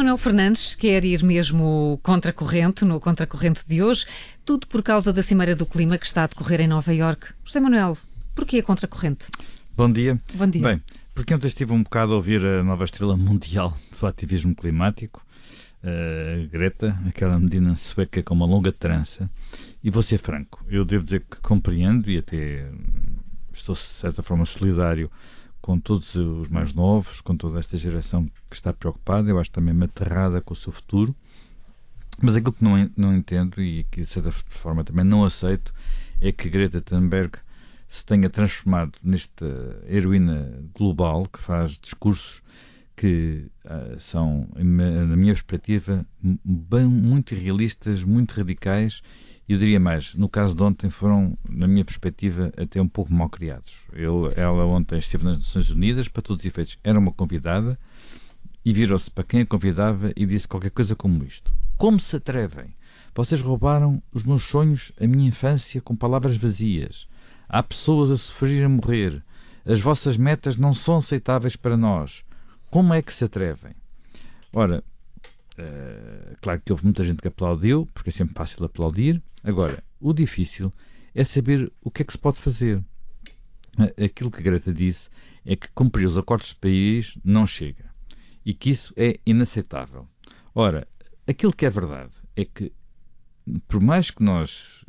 Manuel Fernandes quer ir mesmo contra a corrente, no Contracorrente de hoje, tudo por causa da Cimeira do Clima que está a decorrer em Nova Iorque. José Manuel, porquê a contracorrente? Bom dia. Bom dia. Bem, porque ontem estive um bocado a ouvir a nova estrela mundial do ativismo climático, Greta, aquela menina sueca com uma longa trança, e vou ser franco, eu devo dizer que compreendo e até estou de certa forma solidário com todos os mais novos, com toda esta geração que está preocupada, eu acho também aterrada com o seu futuro, mas aquilo que não entendo e que de certa forma também não aceito é que Greta Thunberg se tenha transformado nesta heroína global que faz discursos que são, na minha perspectiva, bem, muito irrealistas, muito radicais. Eu diria mais, no caso de ontem foram, na minha perspectiva, até um pouco mal criados. Ela ontem esteve nas Nações Unidas, para todos os efeitos, era uma convidada, e virou-se para quem a convidava e disse qualquer coisa como isto: como se atrevem? Vocês roubaram os meus sonhos, a minha infância, com palavras vazias. Há pessoas a sofrer e a morrer. As vossas metas não são aceitáveis para nós. Como é que se atrevem? Ora, claro que houve muita gente que aplaudiu, porque é sempre fácil aplaudir. Agora, o difícil é saber o que é que se pode fazer. Aquilo que Greta disse é que cumprir os acordos de Paris não chega e que isso é inaceitável. Ora, aquilo que é verdade é que, por mais que nós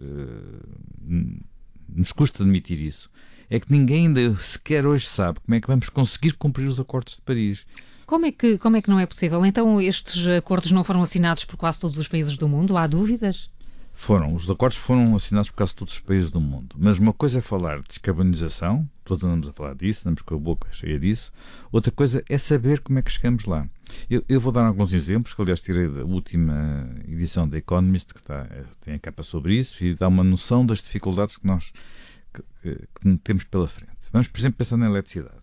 nos custa admitir isso, é que ninguém ainda sequer hoje sabe como é que vamos conseguir cumprir os acordos de Paris. Como é que não é possível? Então estes acordos não foram assinados por quase todos os países do mundo? Há dúvidas? Os acordos foram assinados por quase todos os países do mundo. Mas uma coisa é falar de descarbonização, todos andamos a falar disso, andamos com a boca cheia disso. Outra coisa é saber como é que chegamos lá. Eu vou dar alguns exemplos, que aliás tirei da última edição da Economist, que tem a capa sobre isso, e dá uma noção das dificuldades que nós que temos pela frente. Vamos, por exemplo, pensar na eletricidade.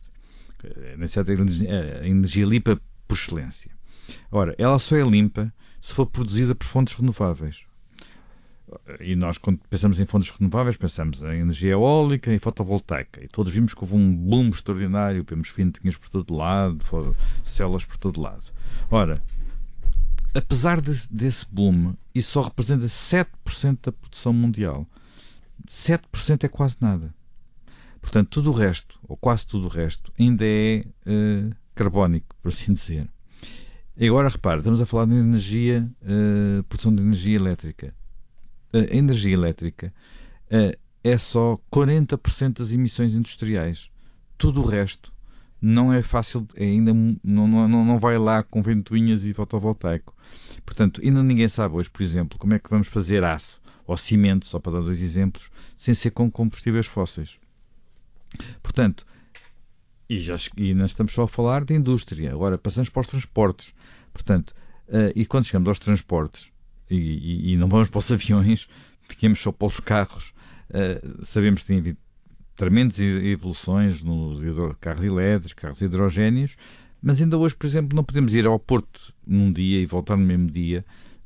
A energia limpa por excelência. Ora, ela só é limpa se for produzida por fontes renováveis. E nós, quando pensamos em fontes renováveis, pensamos em energia eólica e fotovoltaica. E todos vimos que houve um boom extraordinário, vemos ventinhas por todo lado, células por todo lado. Ora, apesar desse boom, isso só representa 7% da produção mundial. 7% é quase nada. Portanto, tudo o resto, ou quase tudo o resto, ainda é carbónico, por assim dizer. E agora, repare, estamos a falar de energia, produção de energia elétrica. A energia elétrica é só 40% das emissões industriais. Tudo o resto não é fácil, ainda não vai lá com ventoinhas e fotovoltaico. Portanto, ainda ninguém sabe hoje, por exemplo, como é que vamos fazer aço ou cimento, só para dar dois exemplos, sem ser com combustíveis fósseis. Portanto, e nós estamos só a falar de indústria. Agora passamos para os transportes. Portanto, e quando chegamos aos transportes e não vamos para os aviões, ficamos só para os carros, sabemos que tem havido tremendas evoluções nos carros elétricos, carros hidrogénios, mas ainda hoje, por exemplo, não podemos ir ao Porto num dia e voltar no mesmo dia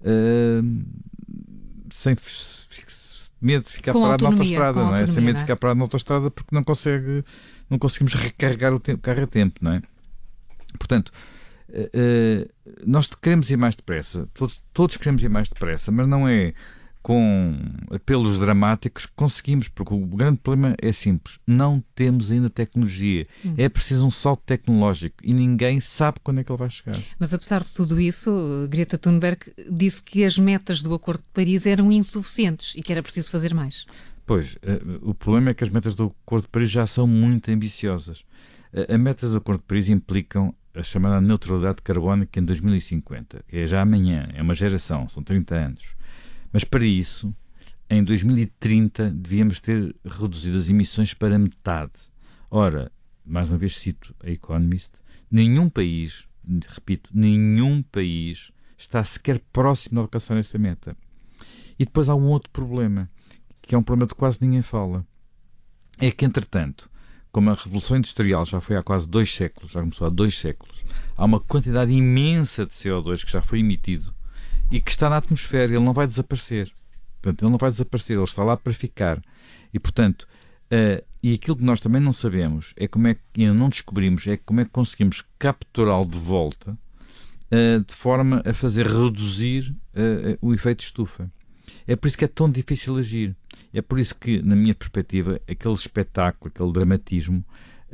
sem medo de ficar parado na autoestrada, não é? Sem medo de ficar parado na autoestrada porque não conseguimos recarregar o carro a tempo, não é? Portanto, nós queremos ir mais depressa, todos queremos ir mais depressa, mas não é com apelos dramáticos que conseguimos, porque o grande problema é simples: não temos ainda tecnologia. É preciso um salto tecnológico e ninguém sabe quando é que ele vai chegar. Mas apesar de tudo isso, Greta Thunberg disse que as metas do Acordo de Paris eram insuficientes e que era preciso fazer mais. Pois, o problema é que as metas do Acordo de Paris já são muito ambiciosas. As metas do Acordo de Paris implicam a chamada neutralidade carbónica em 2050, que é já amanhã, é uma geração, são 30 anos. Mas para isso, em 2030, devíamos ter reduzido as emissões para metade. Ora, mais uma vez cito a Economist, nenhum país, repito, nenhum país está sequer próximo de alcançar essa meta. E depois há um outro problema, que é um problema de quase ninguém fala. É que, entretanto, como a Revolução Industrial já foi há quase 2 séculos, já começou há 2 séculos, há uma quantidade imensa de CO2 que já foi emitido e que está na atmosfera. Ele não vai desaparecer. Portanto, ele não vai desaparecer, ele está lá para ficar. E, portanto, e aquilo que nós também não sabemos, é como é que, ainda não descobrimos, é como é que conseguimos capturá-lo de volta de forma a fazer reduzir o efeito estufa. É por isso que é tão difícil agir. É por isso que, na minha perspectiva, aquele espetáculo, aquele dramatismo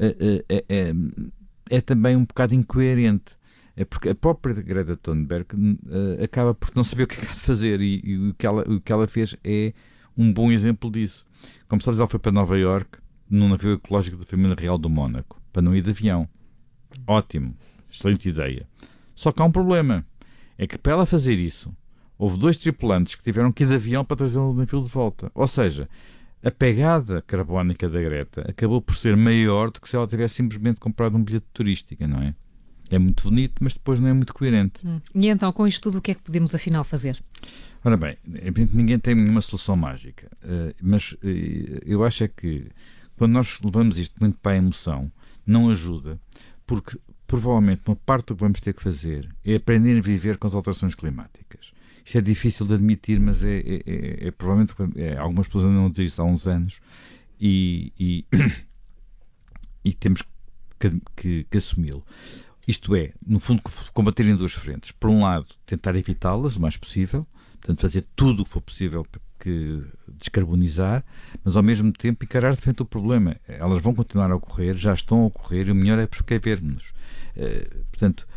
é também um bocado incoerente. É porque a própria Greta Thunberg acaba por não saber o que é que há de fazer e o que ela fez é um bom exemplo disso. Como sabes, ela foi para Nova Iorque num navio ecológico da família real do Mónaco, para não ir de avião. Ótimo, excelente ideia. Só que há um problema, é que para ela fazer isso, houve 2 tripulantes que tiveram que ir de avião para trazer o navio de volta. Ou seja, a pegada carbónica da Greta acabou por ser maior do que se ela tivesse simplesmente comprado um bilhete turístico, não é? É muito bonito, mas depois não é muito coerente. E então, com isto tudo, o que é que podemos afinal fazer? Ora bem, ninguém tem nenhuma solução mágica, mas eu acho é que quando nós levamos isto muito para a emoção, não ajuda, porque provavelmente uma parte do que vamos ter que fazer é aprender a viver com as alterações climáticas. Isto é difícil de admitir, mas provavelmente algumas pessoas andam a dizer isso há uns anos e temos que assumi-lo. Isto é, no fundo, combater em 2 frentes. Por um lado, tentar evitá-las o mais possível, portanto, fazer tudo o que for possível para descarbonizar, mas ao mesmo tempo encarar de frente o problema. Elas vão continuar a ocorrer, já estão a ocorrer, e o melhor é precaver-nos. Portanto,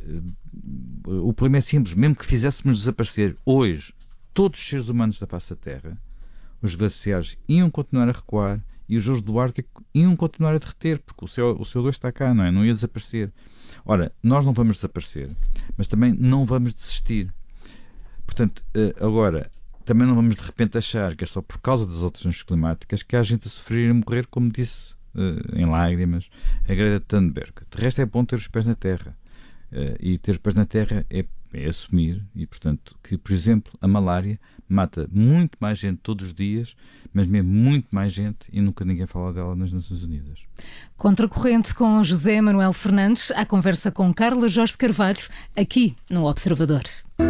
o problema é simples. Mesmo que fizéssemos desaparecer hoje todos os seres humanos da face da Terra, os glaciares iam continuar a recuar e os gelos do Ártico iam continuar a derreter, porque o CO2 está cá, não é? Não ia desaparecer. Ora, nós não vamos desaparecer, mas também não vamos desistir. Portanto, agora, também não vamos de repente achar que é só por causa das alterações climáticas que há gente a sofrer e a morrer, como disse em lágrimas a Greta Thunberg. De resto, é bom ter os pés na terra. E ter os pés na terra é assumir, e portanto, que, por exemplo, a malária mata muito mais gente todos os dias, mas mesmo muito mais gente, e nunca ninguém fala dela nas Nações Unidas. Contracorrente com José Manuel Fernandes, à conversa com Carla Jorge Carvalho, aqui no Observador.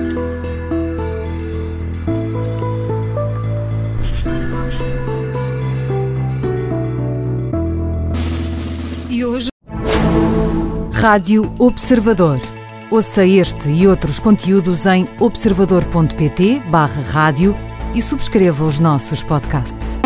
E hoje... Rádio Observador. Ouça este e outros conteúdos em observador.pt/rádio e subscreva os nossos podcasts.